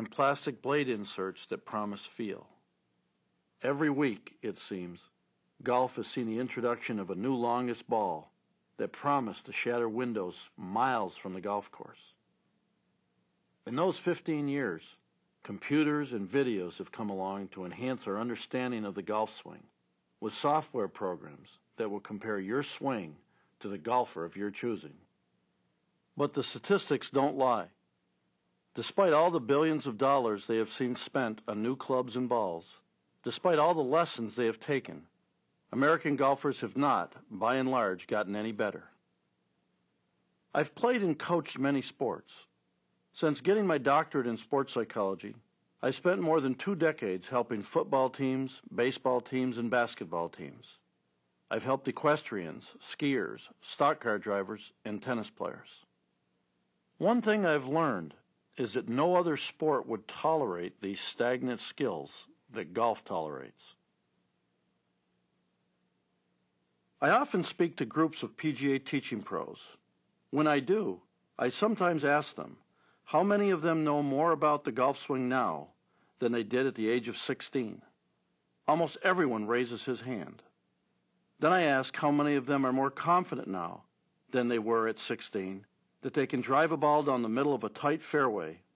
and plastic blade inserts that promise feel. Every week, it seems, golf has seen the introduction of a new longest ball that promised to shatter windows miles from the golf course. In those 15 years, computers and videos have come along to enhance our understanding of the golf swing, with software programs that will compare your swing to the golfer of your choosing. But the statistics don't lie. Despite all the billions of dollars they have seen spent on new clubs and balls, despite all the lessons they have taken, American golfers have not, by and large, gotten any better. I've played and coached many sports. Since getting my doctorate in sports psychology, I spent more than 2 decades helping football teams, baseball teams, and basketball teams. I've helped equestrians, skiers, stock car drivers, and tennis players. One thing I've learned is that no other sport would tolerate these stagnant skills that golf tolerates. I often speak to groups of PGA teaching pros. When I do, I sometimes ask them, how many of them know more about the golf swing now than they did at the age of 16? Almost everyone raises his hand. Then I ask how many of them are more confident now than they were at 16 that they can drive a ball down the middle of a tight fairway